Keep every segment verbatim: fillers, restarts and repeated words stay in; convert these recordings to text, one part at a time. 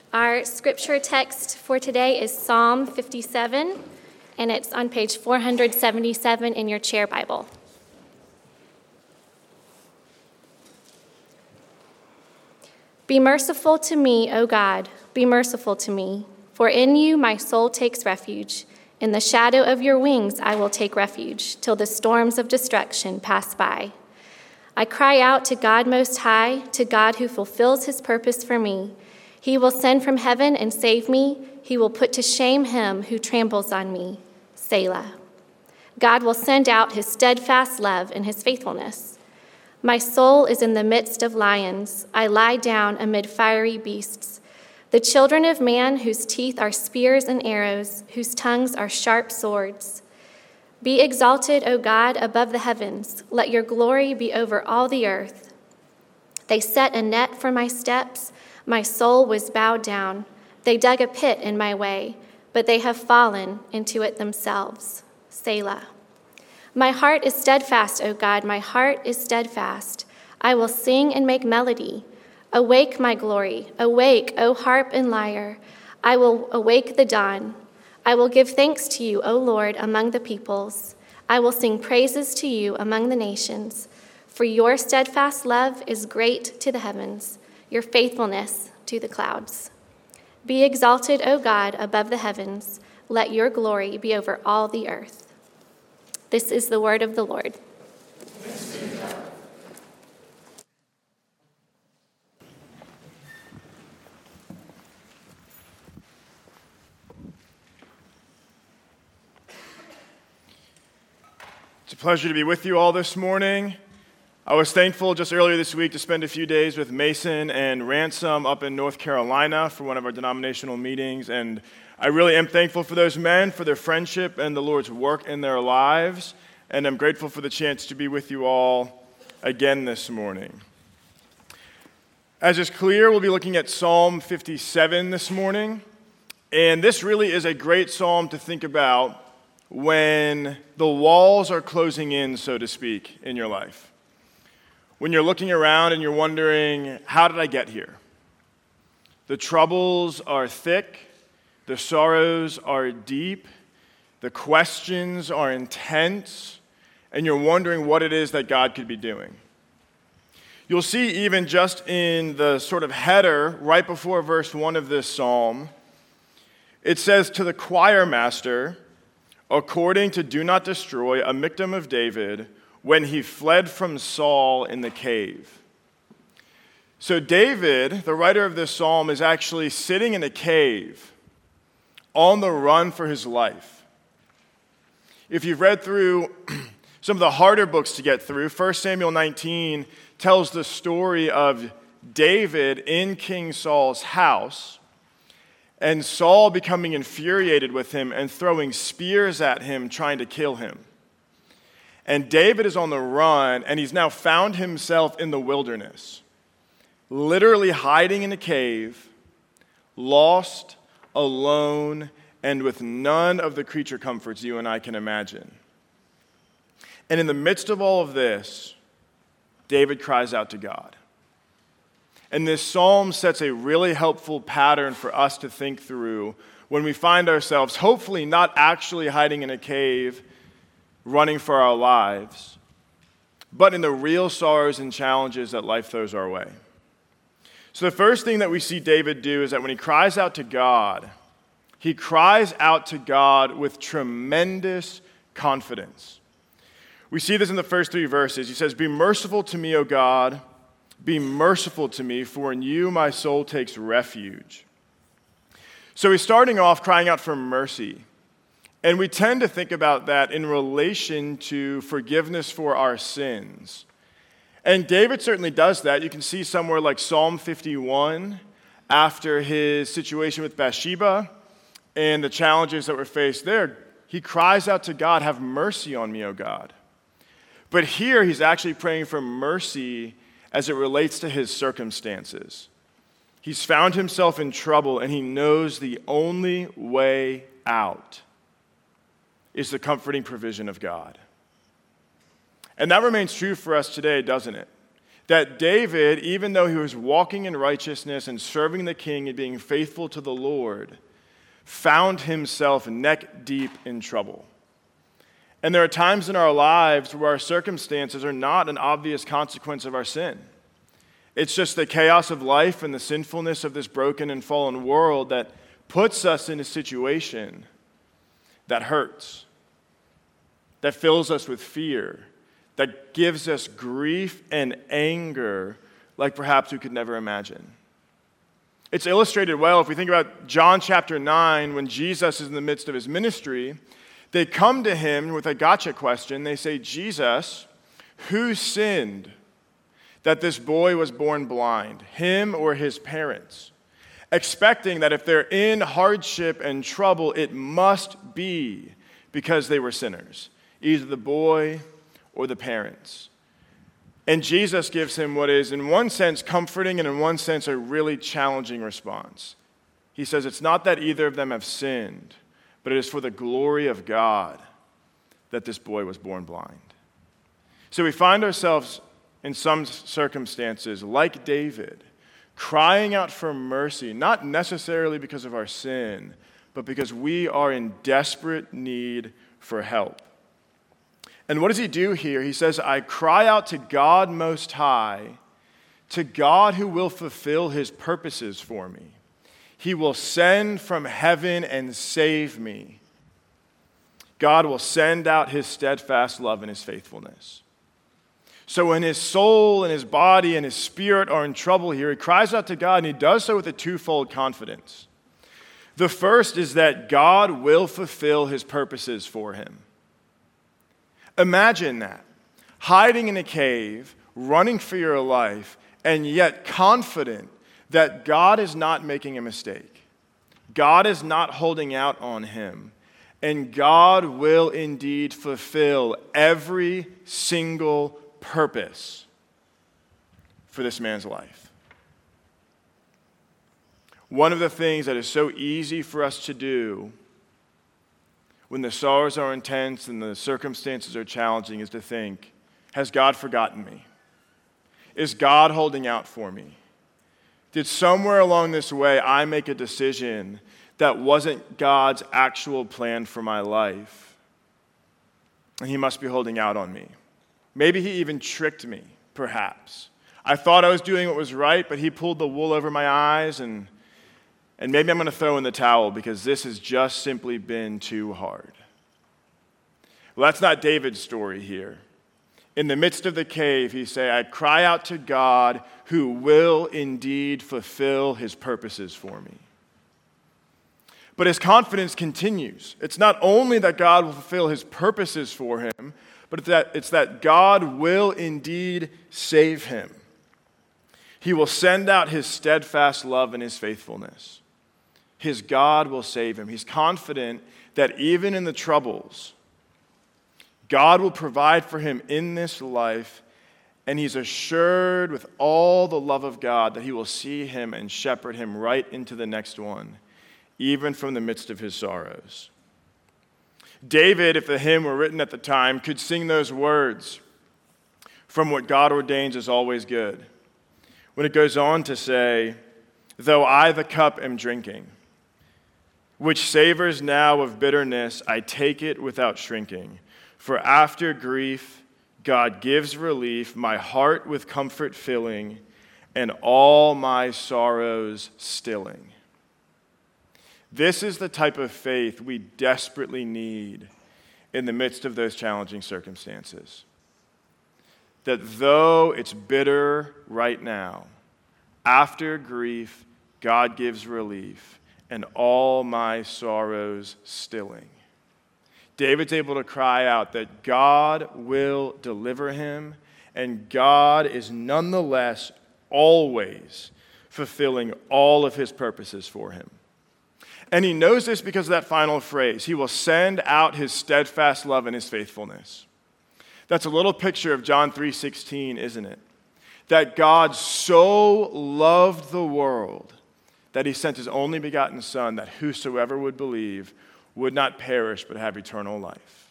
Our scripture text for today is Psalm fifty-seven, and it's on page four hundred seventy-seven in your chair Bible. Be merciful to me, O God, be merciful to me, for in you my soul takes refuge. In the shadow of your wings I will take refuge, till the storms of destruction pass by. I cry out to God Most High, to God who fulfills his purpose for me. He will send from heaven and save me. He will put to shame him who tramples on me. Selah. God will send out his steadfast love and his faithfulness. My soul is in the midst of lions. I lie down amid fiery beasts. The children of man whose teeth are spears and arrows, whose tongues are sharp swords. Be exalted, O God, above the heavens. Let your glory be over all the earth. They set a net for my steps. My soul was bowed down. They dug a pit in my way, but they have fallen into it themselves. Selah. My heart is steadfast, O God, my heart is steadfast. I will sing and make melody. Awake, my glory. Awake, O harp and lyre. I will awake the dawn. I will give thanks to you, O Lord, among the peoples. I will sing praises to you among the nations. For your steadfast love is great to the heavens, your faithfulness to the clouds. Be exalted, O God, above the heavens. Let your glory be over all the earth. This is the word of the Lord. It's a pleasure to be with you all this morning. I was thankful just earlier this week to spend a few days with Mason and Ransom up in North Carolina for one of our denominational meetings, and I really am thankful for those men, for their friendship and the Lord's work in their lives, and I'm grateful for the chance to be with you all again this morning. As is clear, we'll be looking at Psalm fifty-seven this morning, and this really is a great psalm to think about when the walls are closing in, so to speak, in your life. When you're looking around and you're wondering, how did I get here? The troubles are thick, the sorrows are deep, the questions are intense, and you're wondering what it is that God could be doing. You'll see even just in the sort of header right before verse one of this psalm, it says, to the choir master, according to Do Not Destroy, a Michtam of David, when he fled from Saul in the cave. So David, the writer of this psalm, is actually sitting in a cave on the run for his life. If you've read through some of the harder books to get through, First Samuel nineteen tells the story of David in King Saul's house, and Saul becoming infuriated with him and throwing spears at him, trying to kill him. And David is on the run, and he's now found himself in the wilderness, literally hiding in a cave, lost, alone, and with none of the creature comforts you and I can imagine. And in the midst of all of this, David cries out to God. And this psalm sets a really helpful pattern for us to think through when we find ourselves, hopefully not actually hiding in a cave, running for our lives, but in the real sorrows and challenges that life throws our way. So the first thing that we see David do is that when he cries out to God, he cries out to God with tremendous confidence. We see this in the first three verses. He says, be merciful to me, O God, be merciful to me, for in you my soul takes refuge. So he's starting off crying out for mercy. And we tend to think about that in relation to forgiveness for our sins. And David certainly does that. You can see somewhere like Psalm fifty-one, after his situation with Bathsheba and the challenges that were faced there, he cries out to God, have mercy on me, O God. But here he's actually praying for mercy as it relates to his circumstances. He's found himself in trouble, and he knows the only way out is the comforting provision of God. And that remains true for us today, doesn't it? that David, even though he was walking in righteousness and serving the king and being faithful to the Lord, found himself neck deep in trouble. And there are times in our lives where our circumstances are not an obvious consequence of our sin. It's just the chaos of life and the sinfulness of this broken and fallen world that puts us in a situation that hurts, that fills us with fear, that gives us grief and anger like perhaps we could never imagine. It's illustrated well if we think about John chapter nine, when Jesus is in the midst of his ministry. They come to him with a gotcha question. They say, Jesus, who sinned that this boy was born blind, him or his parents? Expecting that if they're in hardship and trouble, it must be because they were sinners, either the boy or the parents. And Jesus gives him what is, in one sense, comforting and in one sense, a really challenging response. He says, it's not that either of them have sinned, but it is for the glory of God that this boy was born blind. So we find ourselves in some circumstances, like David, crying out for mercy, not necessarily because of our sin, but because we are in desperate need for help. And what does he do here? He says, I cry out to God Most High, to God who will fulfill his purposes for me. He will send from heaven and save me. God will send out his steadfast love and his faithfulness. So when his soul and his body and his spirit are in trouble here, he cries out to God, and he does so with a twofold confidence. The first is that God will fulfill his purposes for him. Imagine that, hiding in a cave, running for your life, and yet confident that God is not making a mistake. God is not holding out on him. And God will indeed fulfill every single purpose for this man's life. One of the things that is so easy for us to do when the sorrows are intense and the circumstances are challenging is to think, has God forgotten me? Is God holding out for me? Did somewhere along this way I make a decision that wasn't God's actual plan for my life? And he must be holding out on me. Maybe he even tricked me, perhaps. I thought I was doing what was right, but he pulled the wool over my eyes, and, and maybe I'm going to throw in the towel because this has just simply been too hard. Well, that's not David's story here. In the midst of the cave, he say, I cry out to God who will indeed fulfill his purposes for me. But his confidence continues. It's not only that God will fulfill his purposes for him, but it's that, it's that God will indeed save him. He will send out his steadfast love and his faithfulness. His God will save him. He's confident that even in the troubles, God will provide for him in this life, and he's assured with all the love of God that he will see him and shepherd him right into the next one, even from the midst of his sorrows. David, if the hymn were written at the time, could sing those words, from what God ordains is always good, when it goes on to say, though I the cup am drinking, which savors now of bitterness, I take it without shrinking. For after grief, God gives relief, my heart with comfort filling, and all my sorrows stilling. This is the type of faith we desperately need in the midst of those challenging circumstances. That though it's bitter right now, after grief, God gives relief, and all my sorrows stilling. David's able to cry out that God will deliver him, and God is nonetheless always fulfilling all of his purposes for him. And he knows this because of that final phrase. He will send out his steadfast love and his faithfulness. That's a little picture of John three sixteen, isn't it? That God so loved the world that he sent his only begotten Son, that whosoever would believe would not perish but have eternal life.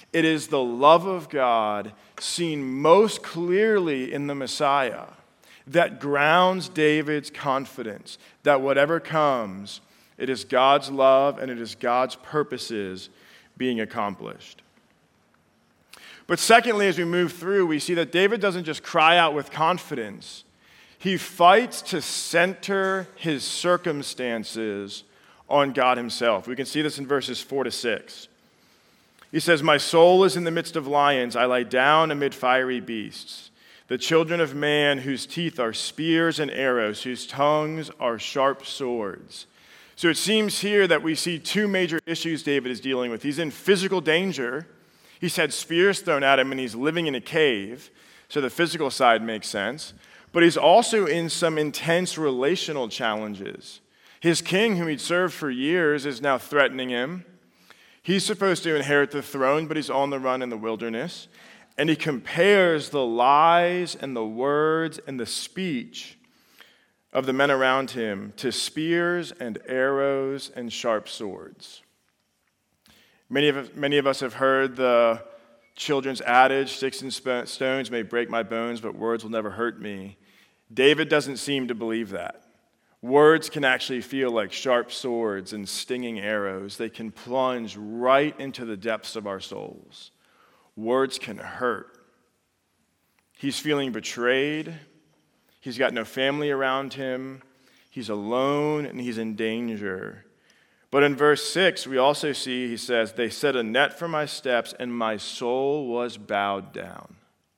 It is the love of God seen most clearly in the Messiah that grounds David's confidence that whatever comes, it is God's love and it is God's purposes being accomplished. But secondly, as we move through, we see that David doesn't just cry out with confidence. He fights to center his circumstances on God himself. We can see this in verses four to six. He says, "My soul is in the midst of lions. I lie down amid fiery beasts, the children of man whose teeth are spears and arrows, whose tongues are sharp swords." So it seems here that we see two major issues David is dealing with. He's in physical danger. He's had spears thrown at him and he's living in a cave. So the physical side makes sense. But he's also in some intense relational challenges. His king, whom he'd served for years, is now threatening him. He's supposed to inherit the throne, but he's on the run in the wilderness. And he compares the lies and the words and the speech of the men around him to spears and arrows and sharp swords. Many of, many of us have heard the children's adage, "Sticks and sp- stones may break my bones, but words will never hurt me." David doesn't seem to believe that. Words can actually feel like sharp swords and stinging arrows. They can plunge right into the depths of our souls. Words can hurt. He's feeling betrayed. He's got no family around him. He's alone and he's in danger. But in verse six, we also see, he says, "They set a net for my steps and my soul was bowed down."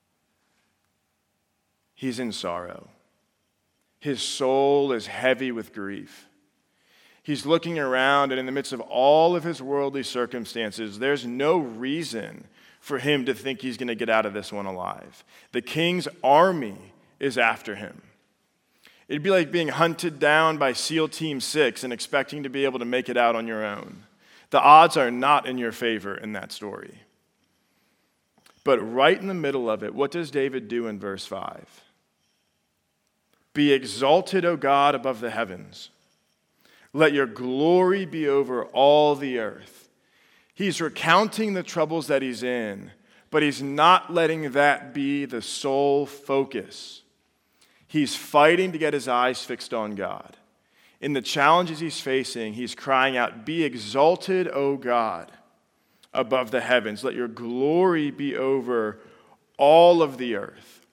He's in sorrow. His soul is heavy with grief. He's looking around, and in the midst of all of his worldly circumstances, there's no reason for him to think he's going to get out of this one alive. The king's army is after him. It'd be like being hunted down by SEAL Team six and expecting to be able to make it out on your own. The odds are not in your favor in that story. But right in the middle of it, what does David do in verse five? "Be exalted, O God, above the heavens. Let your glory be over all the earth." He's recounting the troubles that he's in, but he's not letting that be the sole focus. He's fighting to get his eyes fixed on God. In the challenges he's facing, he's crying out, "Be exalted, O God, above the heavens. Let your glory be over all of the earth."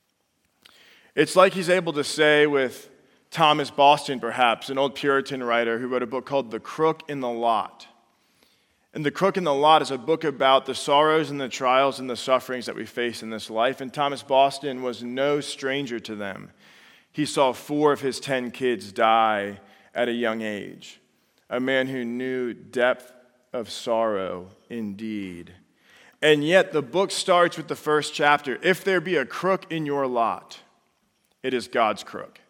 It's like he's able to say with Thomas Boston, perhaps, an old Puritan writer who wrote a book called The Crook in the Lot. And The Crook in the Lot is a book about the sorrows and the trials and the sufferings that we face in this life. And Thomas Boston was no stranger to them. He saw four of his ten kids die at a young age. A man who knew depth of sorrow indeed. And yet the book starts with the first chapter. "If there be a crook in your lot, it is God's crook."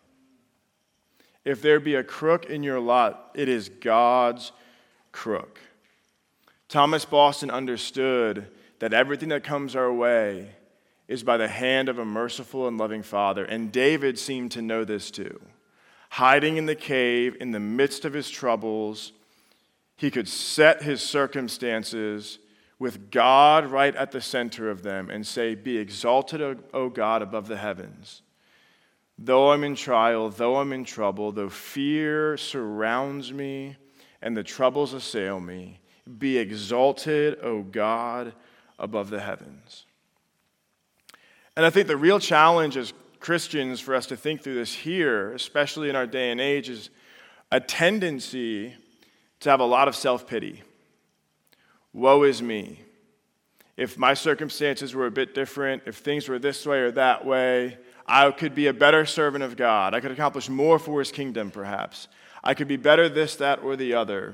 If there be a crook in your lot, it is God's crook. Thomas Boston understood that everything that comes our way is by the hand of a merciful and loving Father. And David seemed to know this too. Hiding in the cave in the midst of his troubles, he could set his circumstances with God right at the center of them and say, "Be exalted, O God, above the heavens. Though I'm in trial, though I'm in trouble, though fear surrounds me and the troubles assail me, be exalted, O God, above the heavens." And I think the real challenge as Christians for us to think through this here, especially in our day and age, is a tendency to have a lot of self-pity. Woe is me. If my circumstances were a bit different, if things were this way or that way, I could be a better servant of God. I could accomplish more for his kingdom, perhaps. I could be better this, that, or the other.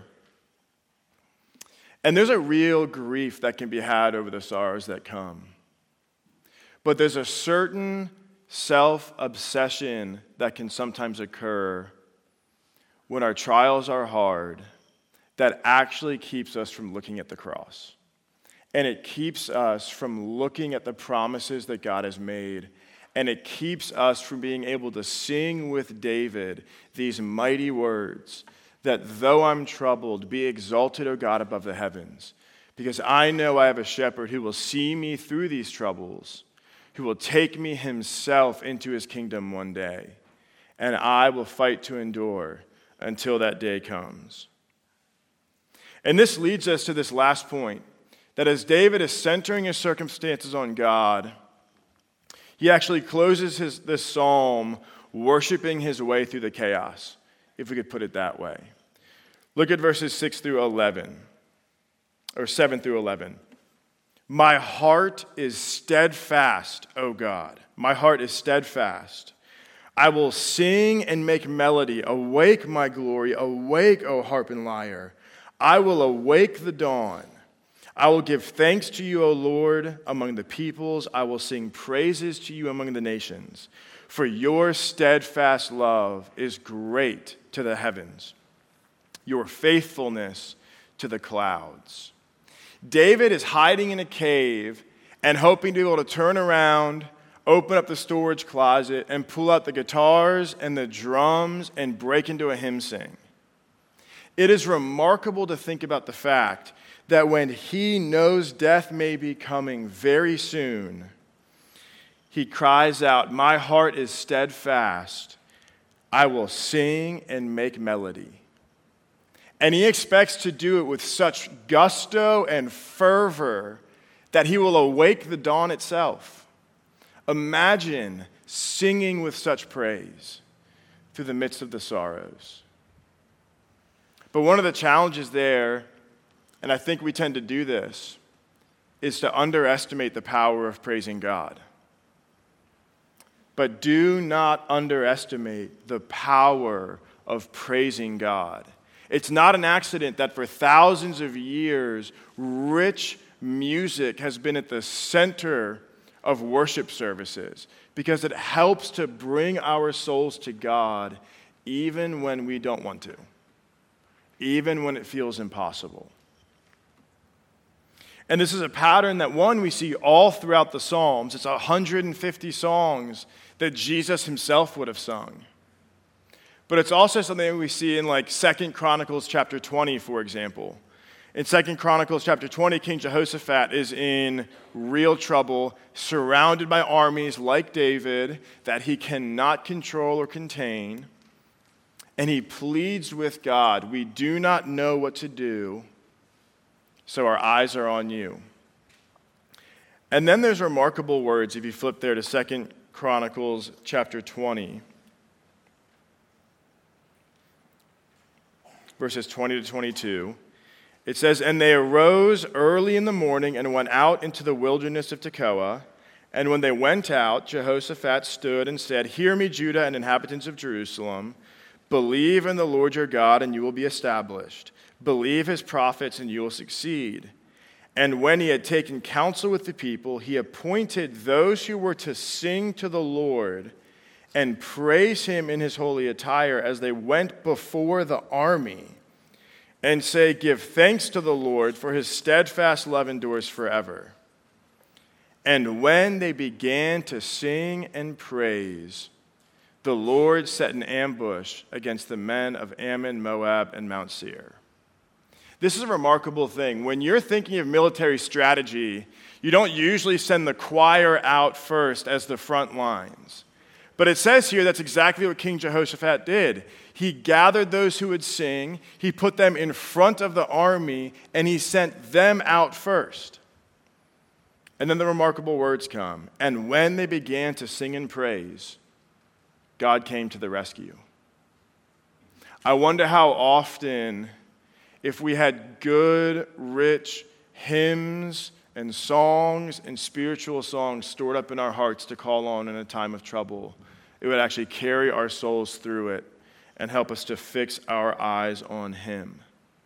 And there's a real grief that can be had over the sorrows that come. But there's a certain self-obsession that can sometimes occur when our trials are hard that actually keeps us from looking at the cross. And it keeps us from looking at the promises that God has made. And it keeps us from being able to sing with David these mighty words that though I'm troubled, be exalted, O God, above the heavens. because I know I have a shepherd who will see me through these troubles, who will take me himself into his kingdom one day, and I will fight to endure until that day comes. And this leads us to this last point, that as David is centering his circumstances on God, he actually closes his, this psalm worshiping his way through the chaos, if we could put it that way. Look at verses six through eleven, or seven through eleven. My heart is steadfast, O God. My heart is steadfast. I will sing and make melody. Awake, my glory. Awake, O harp and lyre. I will awake the dawn. I will give thanks to you, O Lord, among the peoples. I will sing praises to you among the nations. For your steadfast love is great to the heavens, your faithfulness to the clouds. David is hiding in a cave and hoping to be able to turn around, open up the storage closet, and pull out the guitars and the drums and break into a hymn sing. It is remarkable to think about the fact that when he knows death may be coming very soon, he cries out, my heart is steadfast. I will sing and make melody. And he expects to do it with such gusto and fervor that he will awake the dawn itself. Imagine singing with such praise through the midst of the sorrows. But one of the challenges there, and I think we tend to do this, is to underestimate the power of praising God. But do not underestimate the power of praising God. It's not an accident that for thousands of years, rich music has been at the center of worship services, because it helps to bring our souls to God even when we don't want to, even when it feels impossible. And this is a pattern that, one, we see all throughout the Psalms. It's one hundred fifty songs that Jesus himself would have sung. But it's also something that we see in like Second Chronicles chapter twenty, for example. In Second Chronicles chapter twenty, King Jehoshaphat is in real trouble, surrounded by armies like David that he cannot control or contain. And he pleads with God, we do not know what to do, so our eyes are on you. And then there's remarkable words, if you flip there to Second Chronicles chapter twenty. Verses twenty to twenty-two. It says, and they arose early in the morning and went out into the wilderness of Tekoa. And when they went out, Jehoshaphat stood and said, hear me, Judah and inhabitants of Jerusalem. Believe in the Lord your God, and you will be established. Believe his prophets, and you will succeed. And when he had taken counsel with the people, he appointed those who were to sing to the Lord and praise him in his holy attire as they went before the army, and say, give thanks to the Lord, for his steadfast love endures forever. And when they began to sing and praise, the Lord set an ambush against the men of Ammon, Moab, and Mount Seir. This is a remarkable thing. When you're thinking of military strategy, you don't usually send the choir out first as the front lines. But it says here that's exactly what King Jehoshaphat did. He gathered those who would sing, he put them in front of the army, and he sent them out first. And then the remarkable words come. And when they began to sing and praise, God came to the rescue. I wonder how often, if we had good, rich hymns and songs and spiritual songs stored up in our hearts to call on in a time of trouble, it would actually carry our souls through it and help us to fix our eyes on him.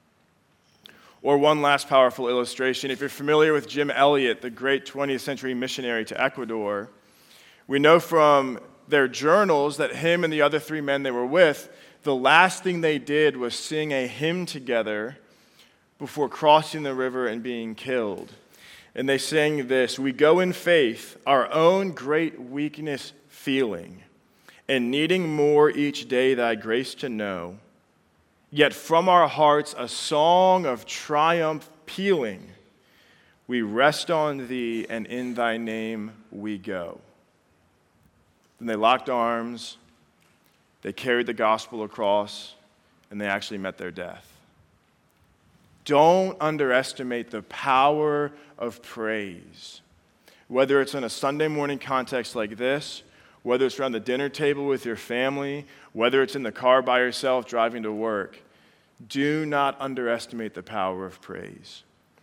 Or one last powerful illustration. If you're familiar with Jim Elliot, the great twentieth century missionary to Ecuador, we know from their journals that him and the other three men they were with, the last thing they did was sing a hymn together before crossing the river and being killed. And they sang this, we go in faith, our own great weakness feeling, and needing more each day thy grace to know, yet from our hearts a song of triumph pealing, We rest on thee, and in thy name we go. Then they locked arms, they carried the gospel across, and they actually met their death. Don't underestimate the power of praise. Whether it's in a Sunday morning context like this, whether it's around the dinner table with your family, whether it's in the car by yourself driving to work, do not underestimate the power of praise.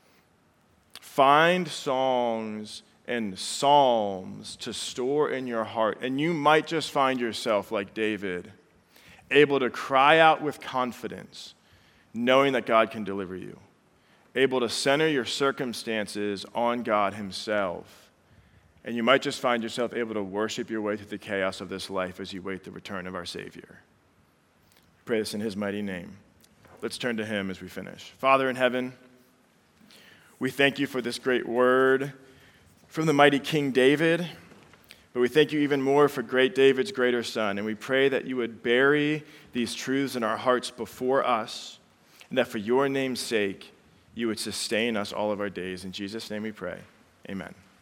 Find songs and psalms to store in your heart, and you might just find yourself, like David, able to cry out with confidence, knowing that God can deliver you, able to center your circumstances on God himself, and you might just find yourself able to worship your way through the chaos of this life as you wait the return of our Savior. Pray this in his mighty name. Let's turn to him as we finish. Father in heaven, we thank you for this great word from the mighty King David, but we thank you even more for great David's greater son, and we pray that you would bury these truths in our hearts before us, and that for your name's sake, you would sustain us all of our days. In Jesus' name we pray, amen.